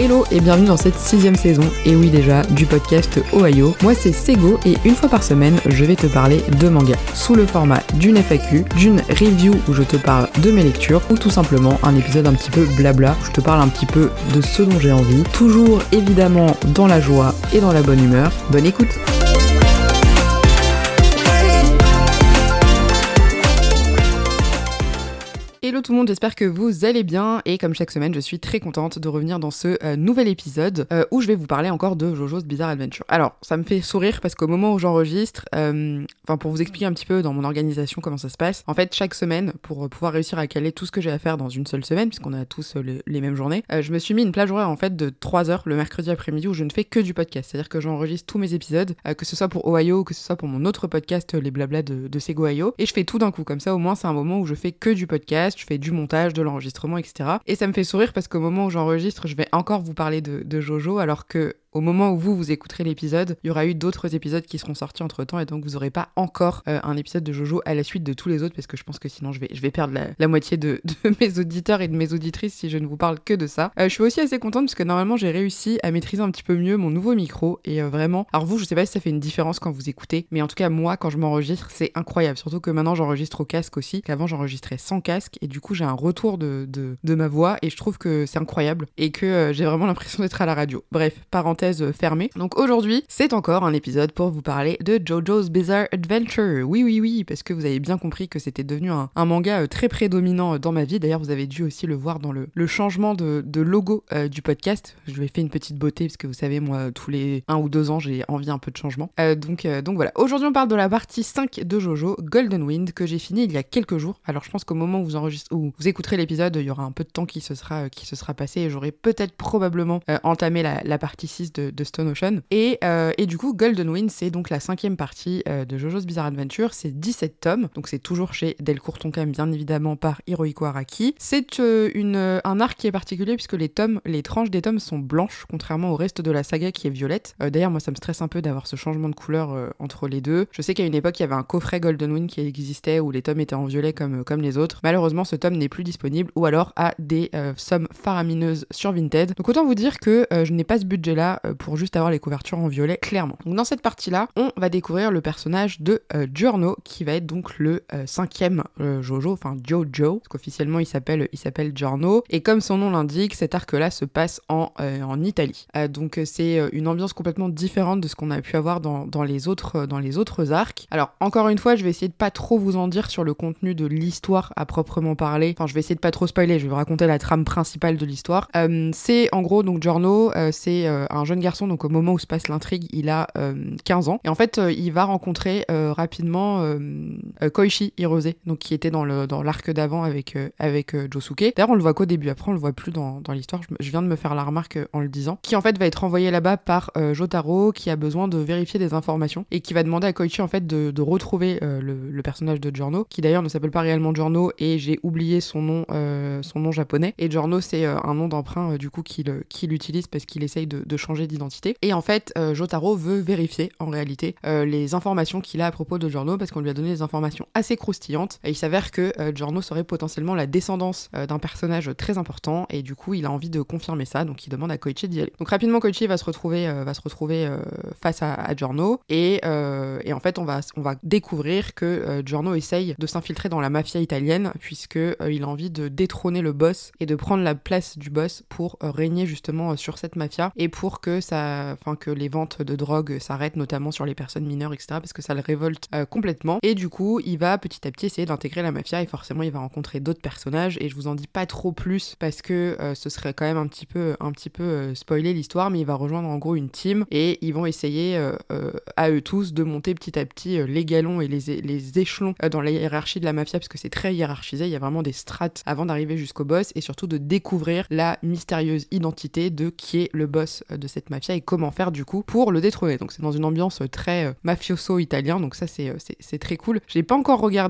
Hello et bienvenue dans cette 6ème saison, et oui déjà, du podcast Ohio. Moi c'est Sego et une fois par semaine, je vais te parler de manga, sous le format d'une FAQ, d'une review où je te parle de mes lectures, ou tout simplement un épisode un petit peu blabla, où je te parle un petit peu de ce dont j'ai envie, toujours évidemment dans la joie et dans la bonne humeur. Bonne écoute! Hello tout le monde, j'espère que vous allez bien et comme chaque semaine je suis très contente de revenir dans ce nouvel épisode où je vais vous parler encore de JoJo's Bizarre Adventure. Alors ça me fait sourire parce qu'au moment où j'enregistre, pour vous expliquer un petit peu dans mon organisation comment ça se passe, en fait chaque semaine pour pouvoir réussir à caler tout ce que j'ai à faire dans une seule semaine puisqu'on a tous les mêmes journées, je me suis mis une plage horaire en fait de 3 heures le mercredi après-midi où je ne fais que du podcast, c'est-à-dire que j'enregistre tous mes épisodes, que ce soit pour Ohio ou que ce soit pour mon autre podcast les blablas de Sego Ohio, et je fais tout d'un coup, comme ça au moins c'est un moment où je fais que du podcast, je fais du montage, de l'enregistrement, etc. Et ça me fait sourire parce qu'au moment où j'enregistre, je vais encore vous parler de Jojo, alors que au moment où vous écouterez l'épisode, il y aura eu d'autres épisodes qui seront sortis entre-temps et donc vous n'aurez pas encore un épisode de Jojo à la suite de tous les autres parce que je pense que sinon je vais perdre la moitié de mes auditeurs et de mes auditrices si je ne vous parle que de ça. Je suis aussi assez contente parce que normalement j'ai réussi à maîtriser un petit peu mieux mon nouveau micro et vraiment, alors vous je sais pas si ça fait une différence quand vous écoutez, mais en tout cas moi quand je m'enregistre c'est incroyable, surtout que maintenant j'enregistre au casque aussi, qu'avant j'enregistrais sans casque et du coup j'ai un retour de ma voix et je trouve que c'est incroyable et que j'ai vraiment l'impression d'être à la radio. Bref, parenthèse fermée. Donc aujourd'hui, c'est encore un épisode pour vous parler de JoJo's Bizarre Adventure. Oui, parce que vous avez bien compris que c'était devenu un manga très prédominant dans ma vie. D'ailleurs, vous avez dû aussi le voir dans le changement de logo du podcast. Je lui ai fait une petite beauté parce que vous savez, moi, tous les 1 ou 2 ans, j'ai envie un peu de changement. Donc voilà. Aujourd'hui, on parle de la partie 5 de JoJo, Golden Wind, que j'ai fini il y a quelques jours. Alors, je pense qu'au moment où vous écouterez l'épisode, il y aura un peu de temps qui se sera passé et j'aurai peut-être probablement entamé la partie 6 de Stone Ocean. Et du coup, Golden Wind, c'est donc la 5e partie de JoJo's Bizarre Adventure. C'est 17 tomes, donc c'est toujours chez Delcourt Tonkam, bien évidemment, par Hirohiko Araki. C'est un arc qui est particulier puisque les tranches des tomes sont blanches, contrairement au reste de la saga qui est violette. D'ailleurs, moi, ça me stresse un peu d'avoir ce changement de couleur entre les deux. Je sais qu'à une époque, il y avait un coffret Golden Wind qui existait où les tomes étaient en violet comme les autres. Malheureusement, ce tome n'est plus disponible ou alors à des sommes faramineuses sur Vinted. Donc autant vous dire que je n'ai pas ce budget-là pour juste avoir les couvertures en violet, clairement. Donc dans cette partie-là, on va découvrir le personnage de Giorno, qui va être donc le 5e Jojo, enfin Jojo, parce qu'officiellement il s'appelle Giorno, et comme son nom l'indique, cet arc-là se passe en Italie. Donc c'est une ambiance complètement différente de ce qu'on a pu avoir dans les autres arcs. Alors encore une fois, je vais essayer de pas trop vous en dire sur le contenu de l'histoire à proprement parler, enfin je vais essayer de pas trop spoiler, je vais vous raconter la trame principale de l'histoire. C'est en gros donc Giorno, c'est un jeune garçon, donc au moment où se passe l'intrigue, il a 15 ans. Et en fait, il va rencontrer rapidement Koichi Hirose, donc qui était dans l'arc d'avant avec Josuke. D'ailleurs, on le voit qu'au début, après on le voit plus dans l'histoire. Je viens de me faire la remarque en le disant. Qui en fait va être envoyé là-bas par Jotaro, qui a besoin de vérifier des informations et qui va demander à Koichi en fait de retrouver le personnage de Giorno, qui d'ailleurs ne s'appelle pas réellement Giorno et j'ai oublié son nom japonais. Et Giorno, c'est un nom d'emprunt du coup qu'il utilise parce qu'il essaye de changer d'identité. Et en fait, Jotaro veut vérifier en réalité les informations qu'il a à propos de Giorno parce qu'on lui a donné des informations assez croustillantes. Et il s'avère que Giorno serait potentiellement la descendance d'un personnage très important et du coup il a envie de confirmer ça, donc il demande à Koichi d'y aller. Donc rapidement Koichi va se retrouver face à Giorno et en fait on va découvrir que Giorno essaye de s'infiltrer dans la mafia italienne puisque il a envie de détrôner le boss et de prendre la place du boss pour régner justement sur cette mafia et pour que les ventes de drogue s'arrêtent, notamment sur les personnes mineures, etc., parce que ça le révolte complètement. Et du coup, il va petit à petit essayer d'intégrer la mafia et forcément, il va rencontrer d'autres personnages et je vous en dis pas trop plus parce que ce serait quand même un petit peu spoiler l'histoire, mais il va rejoindre en gros une team et ils vont essayer à eux tous de monter petit à petit les galons et les échelons dans la hiérarchie de la mafia parce que c'est très hiérarchisé, il y a vraiment des strates avant d'arriver jusqu'au boss et surtout de découvrir la mystérieuse identité de qui est le boss de cette mafia et comment faire du coup pour le détrôner. Donc c'est dans une ambiance très mafioso italien, donc ça c'est très cool. J'ai pas encore regardé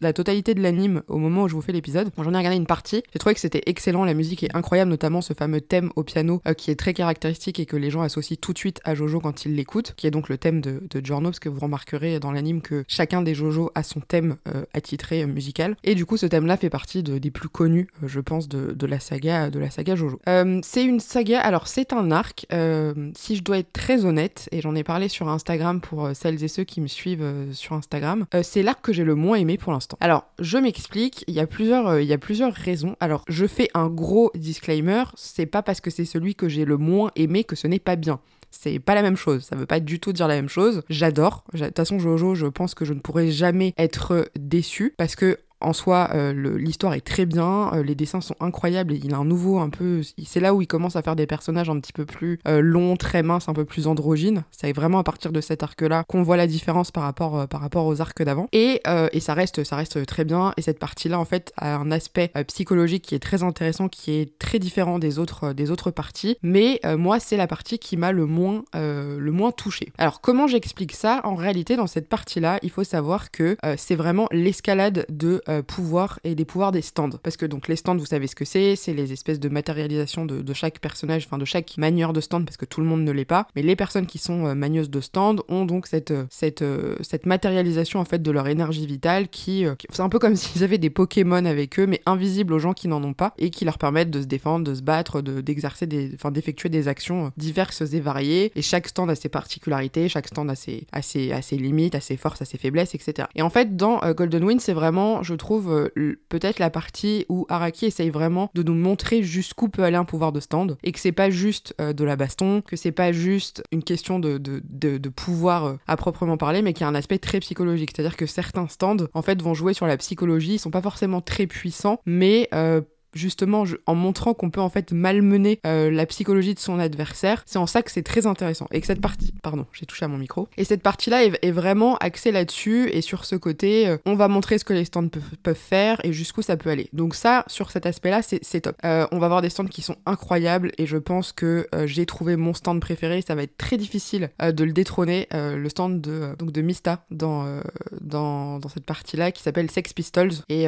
la totalité de l'anime au moment où je vous fais l'épisode. Bon, j'en ai regardé une partie. J'ai trouvé que c'était excellent, la musique est incroyable, notamment ce fameux thème au piano qui est très caractéristique et que les gens associent tout de suite à Jojo quand ils l'écoutent, qui est donc le thème de Giorno, parce que vous remarquerez dans l'anime que chacun des Jojo a son thème attitré musical. Et du coup, ce thème-là fait partie des plus connus, je pense, de la saga Jojo. C'est une saga, alors c'est un arc, si je dois être très honnête, et j'en ai parlé sur Instagram pour celles et ceux qui me suivent sur Instagram, c'est l'arc que j'ai le moins aimé pour l'instant. Alors, je m'explique, il y a plusieurs raisons. Alors, je fais un gros disclaimer, c'est pas parce que c'est celui que j'ai le moins aimé que ce n'est pas bien. C'est pas la même chose, ça veut pas du tout dire la même chose. J'adore, de toute façon Jojo, je pense que je ne pourrai jamais être déçue, parce que en soi, l'histoire est très bien, les dessins sont incroyables, et il a un nouveau un peu... C'est là où il commence à faire des personnages un petit peu plus longs, très minces, un peu plus androgynes. C'est vraiment à partir de cet arc-là qu'on voit la différence par rapport aux arcs d'avant. Et ça reste très bien, et cette partie-là, en fait, a un aspect psychologique qui est très intéressant, qui est très différent des autres parties, mais moi, c'est la partie qui m'a le moins touchée. Alors, comment j'explique ça ? En réalité, dans cette partie-là, il faut savoir que c'est vraiment l'escalade de pouvoir et des pouvoirs des stands. Parce que donc les stands, vous savez ce que c'est les espèces de matérialisation de chaque personnage, enfin de chaque manieur de stand, parce que tout le monde ne l'est pas. Mais les personnes qui sont manieuses de stand ont donc cette matérialisation en fait de leur énergie vitale qui c'est un peu comme s'ils avaient des Pokémon avec eux, mais invisibles aux gens qui n'en ont pas, et qui leur permettent de se défendre, de se battre, d'effectuer des actions diverses et variées. Et chaque stand a ses particularités, chaque stand a ses limites, a ses forces, a ses faiblesses, etc. Et en fait, dans Golden Wind, c'est vraiment, je trouve, peut-être la partie où Araki essaye vraiment de nous montrer jusqu'où peut aller un pouvoir de stand, et que c'est pas juste de la baston, que c'est pas juste une question de pouvoir à proprement parler, mais qu'il y a un aspect très psychologique. C'est-à-dire que certains stands, en fait, vont jouer sur la psychologie, ils sont pas forcément très puissants, mais justement en montrant qu'on peut en fait malmener la psychologie de son adversaire. C'est en ça que c'est très intéressant, et que cette partie, pardon, j'ai touché à mon micro, et cette partie-là est vraiment axée là-dessus, et sur ce côté, on va montrer ce que les stands peuvent faire, et jusqu'où ça peut aller. Donc ça, sur cet aspect-là, c'est top. On va avoir des stands qui sont incroyables, et je pense que j'ai trouvé mon stand préféré. Ça va être très difficile de le détrôner, le stand de Mista dans cette partie-là, qui s'appelle Sex Pistols, et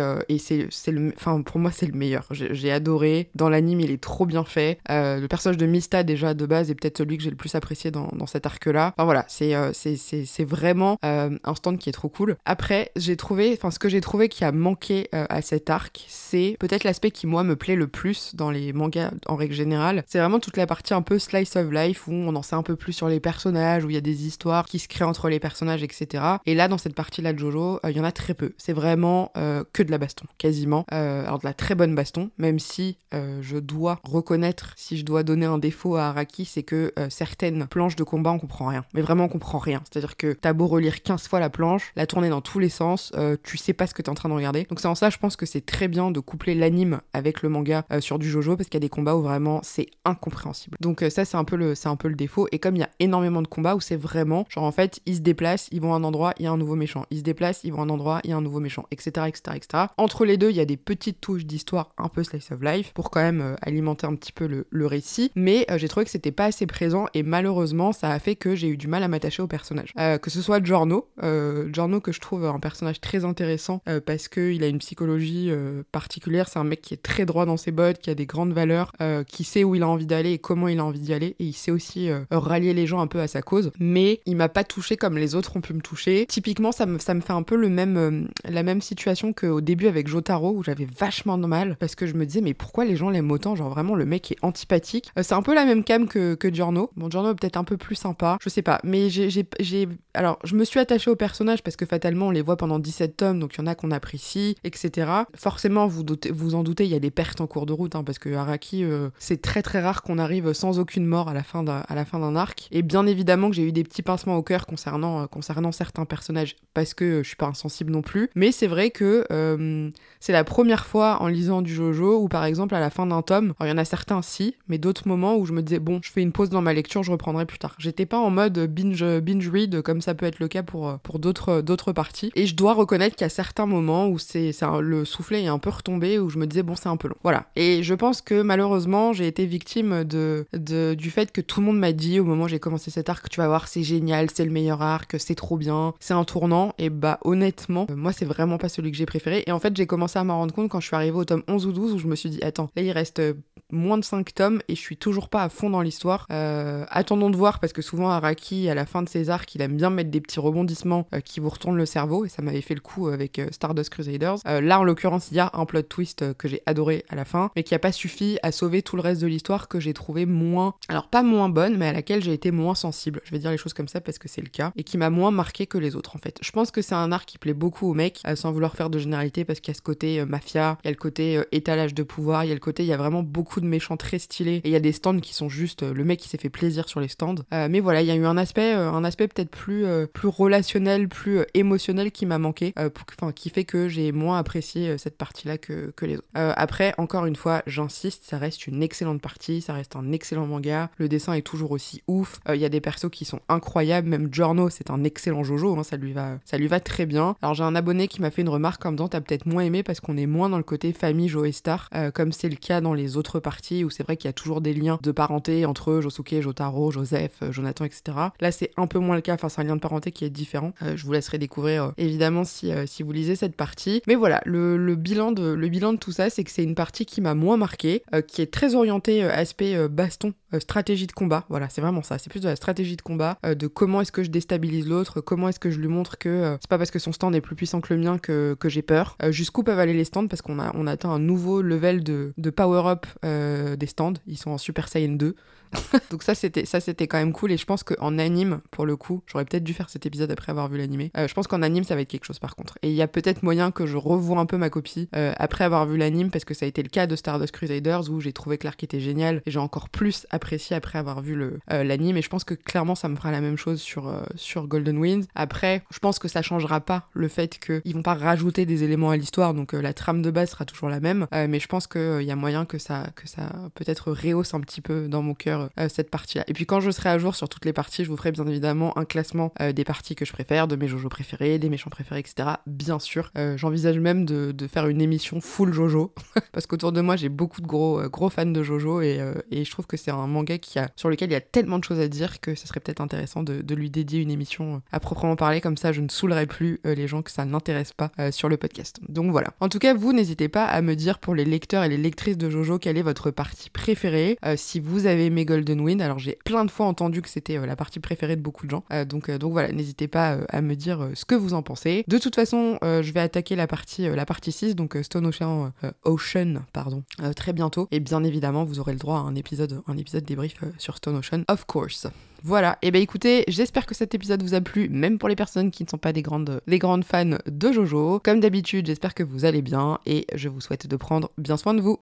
pour moi c'est le meilleur. J'ai adoré. Dans l'anime, il est trop bien fait. Le personnage de Mista, déjà, de base, est peut-être celui que j'ai le plus apprécié dans cet arc-là. Enfin, voilà, c'est vraiment un stand qui est trop cool. Après, ce que j'ai trouvé qui a manqué à cet arc, c'est peut-être l'aspect qui, moi, me plaît le plus dans les mangas, en règle générale. C'est vraiment toute la partie un peu slice of life, où on en sait un peu plus sur les personnages, où il y a des histoires qui se créent entre les personnages, etc. Et là, dans cette partie-là de Jojo, il y en a très peu. C'est vraiment que de la baston, quasiment. Alors, de la très bonne baston, même si je dois reconnaître, si je dois donner un défaut à Araki, c'est que certaines planches de combat, on comprend rien. Mais vraiment, on comprend rien. C'est-à-dire que t'as beau relire 15 fois la planche, la tourner dans tous les sens, tu sais pas ce que t'es en train de regarder. Donc c'est en ça, je pense que c'est très bien de coupler l'anime avec le manga sur du Jojo, parce qu'il y a des combats où vraiment c'est incompréhensible. Donc ça, c'est un peu le défaut. Et comme il y a énormément de combats où c'est vraiment, genre en fait, ils se déplacent, ils vont à un endroit, il y a un nouveau méchant. Ils se déplacent, ils vont à un endroit, il y a un nouveau méchant, etc., etc., etc. Entre les deux, il y a des petites touches d'histoire un peu slice of life pour quand même alimenter un petit peu le récit, mais j'ai trouvé que c'était pas assez présent, et malheureusement ça a fait que j'ai eu du mal à m'attacher au personnage. Que ce soit Giorno que je trouve un personnage très intéressant parce qu'il a une psychologie particulière. C'est un mec qui est très droit dans ses bottes, qui a des grandes valeurs, qui sait où il a envie d'aller et comment il a envie d'y aller, et il sait aussi rallier les gens un peu à sa cause, mais il m'a pas touché comme les autres ont pu me toucher. Typiquement ça me fait un peu la même situation qu'au début avec Jotaro, où j'avais vachement de mal parce que je me disais mais pourquoi les gens l'aiment autant, genre vraiment le mec est antipathique. C'est un peu la même cam que Giorno. Bon, Giorno est peut-être un peu plus sympa, je sais pas, mais alors je me suis attachée au personnage parce que fatalement on les voit pendant 17 tomes, donc il y en a qu'on apprécie, etc. Forcément vous en doutez, il y a des pertes en cours de route, parce que Araki, c'est très très rare qu'on arrive sans aucune mort à la fin d'un arc, et bien évidemment que j'ai eu des petits pincements au cœur concernant certains personnages, parce que je suis pas insensible non plus, mais c'est vrai que c'est la première fois en lisant du Jojo JoJo où par exemple à la fin d'un tome, alors il y en a certains si, mais d'autres moments où je me disais bon, je fais une pause dans ma lecture, je reprendrai plus tard. J'étais pas en mode binge read comme ça peut être le cas pour d'autres parties. Et je dois reconnaître qu'il y a certains moments où le soufflet est un peu retombé, où je me disais bon, c'est un peu long. Voilà. Et je pense que malheureusement j'ai été victime du fait que tout le monde m'a dit au moment où j'ai commencé cet arc, tu vas voir, c'est génial, c'est le meilleur arc, c'est trop bien, c'est un tournant. Et bah honnêtement, moi c'est vraiment pas celui que j'ai préféré. Et en fait j'ai commencé à m'en rendre compte quand je suis arrivée au tome 11 ou 12 où je me suis dit attends, là il reste moins de 5 tomes et je suis toujours pas à fond dans l'histoire. Attendons de voir, parce que souvent Araki à la fin de ses arcs il aime bien mettre des petits rebondissements qui vous retournent le cerveau, et ça m'avait fait le coup avec Stardust Crusaders. Là en l'occurrence il y a un plot twist que j'ai adoré à la fin, mais qui a pas suffi à sauver tout le reste de l'histoire, que j'ai trouvé moins, alors pas moins bonne, mais à laquelle j'ai été moins sensible, je vais dire les choses comme ça parce que c'est le cas, et qui m'a moins marqué que les autres en fait. Je pense que c'est un arc qui plaît beaucoup aux mecs, sans vouloir faire de généralité, parce qu'il y a ce côté mafia, il y a le côté étalage de pouvoir, il y a vraiment beaucoup de méchants très stylés, et il y a des stands qui sont juste le mec qui s'est fait plaisir sur les stands. Mais voilà, il y a eu un aspect peut-être plus relationnel, plus émotionnel qui m'a manqué, qui fait que j'ai moins apprécié cette partie-là que les autres. Après, encore une fois, j'insiste, ça reste une excellente partie, ça reste un excellent manga, le dessin est toujours aussi ouf, il y a des persos qui sont incroyables, même Giorno, c'est un excellent Jojo, hein, ça lui va très bien. Alors j'ai un abonné qui m'a fait une remarque en me disant t'as peut-être moins aimé parce qu'on est moins dans le côté famille Joestar, comme c'est le cas dans les autres parties où c'est vrai qu'il y a toujours des liens de parenté entre Josuke, Jotaro, Joseph, Jonathan, etc. Là c'est un peu moins le cas, enfin c'est un lien de parenté qui est différent. Je vous laisserai découvrir évidemment si vous lisez cette partie. Mais voilà, le bilan de tout ça, c'est que c'est une partie qui m'a moins marqué, qui est très orientée aspect baston, stratégie de combat. Voilà, c'est vraiment ça, c'est plus de la stratégie de combat, de comment est-ce que je déstabilise l'autre, comment est-ce que je lui montre que c'est pas parce que son stand est plus puissant que le mien que j'ai peur. Jusqu'où peuvent aller les stands, parce qu'on a atteint un nouveau level de power-up des stands, ils sont en Super Saiyan 2. Donc ça c'était quand même cool, et je pense qu'en anime, pour le coup, j'aurais peut-être dû faire cet épisode après avoir vu l'animé, je pense qu'en anime ça va être quelque chose par contre, et il y a peut-être moyen que je revoie un peu ma copie après avoir vu l'anime, parce que ça a été le cas de Stardust Crusaders où j'ai trouvé que l'arc était génial et j'ai encore plus apprécié après avoir vu l'anime, et je pense que clairement ça me fera la même chose sur Golden Wind. Après je pense que ça changera pas le fait qu'ils vont pas rajouter des éléments à l'histoire, donc la trame de base sera toujours la même, mais je pense qu'il y a moyen que ça peut-être rehausse un petit peu dans mon cœur cette partie-là. Et puis quand je serai à jour sur toutes les parties, je vous ferai bien évidemment un classement des parties que je préfère, de mes JoJo préférés, des méchants préférés, etc. Bien sûr. J'envisage même de faire une émission full JoJo, parce qu'autour de moi j'ai beaucoup de gros fans de JoJo, et je trouve que c'est un manga sur lequel il y a tellement de choses à dire que ce serait peut-être intéressant de lui dédier une émission à proprement parler, comme ça je ne saoulerai plus les gens que ça n'intéresse pas sur le podcast. Donc voilà. En tout cas, vous n'hésitez pas à me dire pour les lecteurs et les lectrices de JoJo quelle est votre partie préférée, si vous avez aimé Golden Wind. Alors j'ai plein de fois entendu que c'était la partie préférée de beaucoup de gens, donc voilà, n'hésitez pas à me dire ce que vous en pensez. De toute façon, je vais attaquer la partie 6, donc Stone Ocean, très bientôt, et bien évidemment vous aurez le droit à un épisode débrief sur Stone Ocean, of course. Voilà, et écoutez, j'espère que cet épisode vous a plu, même pour les personnes qui ne sont pas des grandes fans de JoJo. Comme d'habitude, j'espère que vous allez bien, et je vous souhaite de prendre bien soin de vous.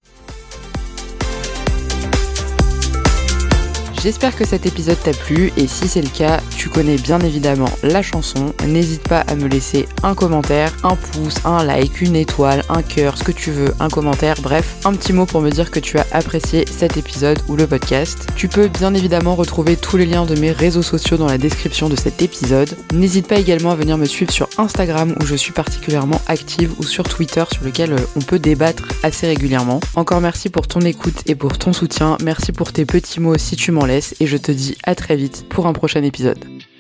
J'espère que cet épisode t'a plu, et si c'est le cas, tu connais bien évidemment la chanson. N'hésite pas à me laisser un commentaire, un pouce, un like, une étoile, un cœur, ce que tu veux, un commentaire, bref, un petit mot pour me dire que tu as apprécié cet épisode ou le podcast. Tu peux bien évidemment retrouver tous les liens de mes réseaux sociaux dans la description de cet épisode. N'hésite pas également à venir me suivre sur Instagram où je suis particulièrement active, ou sur Twitter sur lequel on peut débattre assez régulièrement. Encore merci pour ton écoute et pour ton soutien, merci pour tes petits mots si tu m'en laisses, et je te dis à très vite pour un prochain épisode.